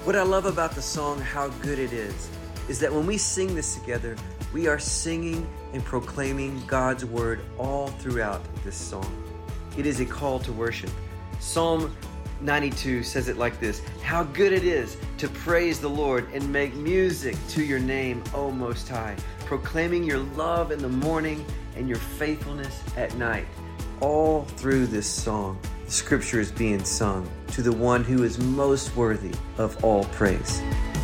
What I love about the song, How Good It is that when we sing this together, we are singing and proclaiming God's word all throughout this song. It is a call to worship. Psalm 92 says it like this: how good it is to praise the Lord and make music to your name, O Most High, proclaiming your love in the morning and your faithfulness at night. All through this song, the scripture is being sung to the one who is most worthy of all praise.